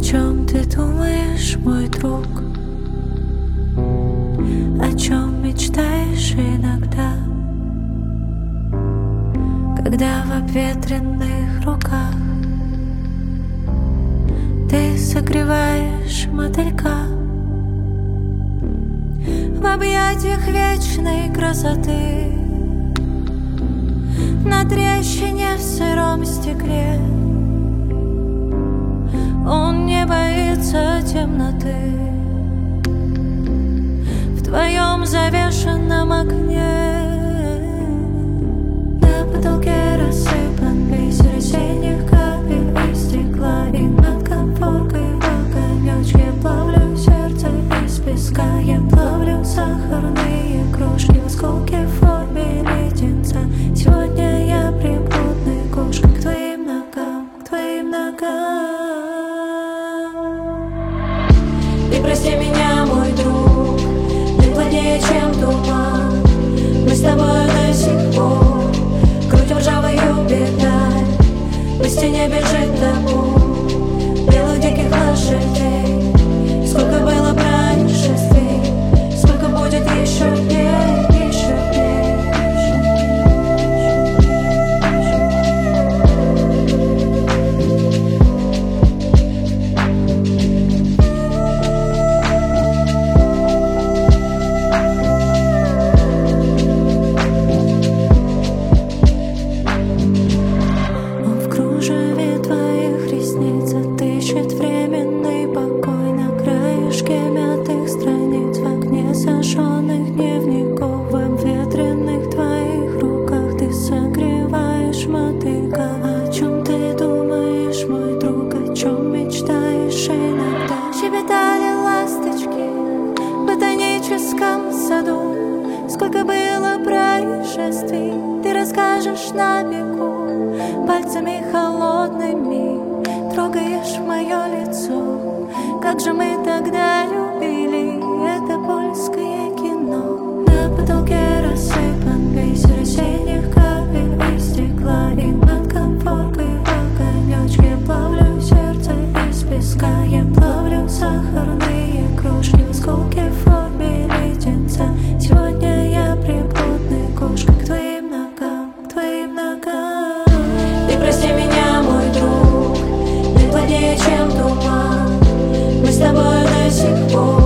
чем ты думаешь, мой друг? О чем мечтаешь иногда, когда в обветренных руках ты согреваешь мотылька в объятиях вечной красоты, на трещине в сыром стекле. Он не боится темноты в твоем завешенном окне. На потолке рассыпан бисер осенних капель и стекла, и над конфоркой в огонечке я плавлю сердце из песка. Я плавлю сахарные крошки в осколке в форме леденца. Сегодня я приблудной кошкой к твоим ногам, к твоим ногам. Ты прости меня, мой друг, ты плотнее, чем туман. Мы с тобой до сих пор крутим ржавую педаль, по стене бежит табун белых диких лошадей. Сколько было происшествий, сколько будет еще дней, еще дней. Он в кружеве твоих ресниц отыщет временный покой на краешке мятых страниц, в окне сожженных дневников, в обветренных твоих руках ты согреваешь мотылька. О чем ты думаешь, мой друг, о чем мечтаешь иногда? Щебетали ласточки в ботаническом саду. Сколько было происшествий, ты расскажешь на бегу. Пальцами холодными трогаешь мое лицо. Как же мы тогда любили это польское кино. На потолке рассыпан бисер осенних капель и стекла, и над конфоркой в огонечке я плавлю сердце из песка. Я плавлю сахарные крошки в осколке в форме леденца. Сегодня я приблудной кошкой к твоим ногам, к твоим ногам. Ты прости меня, мой друг, ты плотнее, чем туман. Мы с тобой до сих пор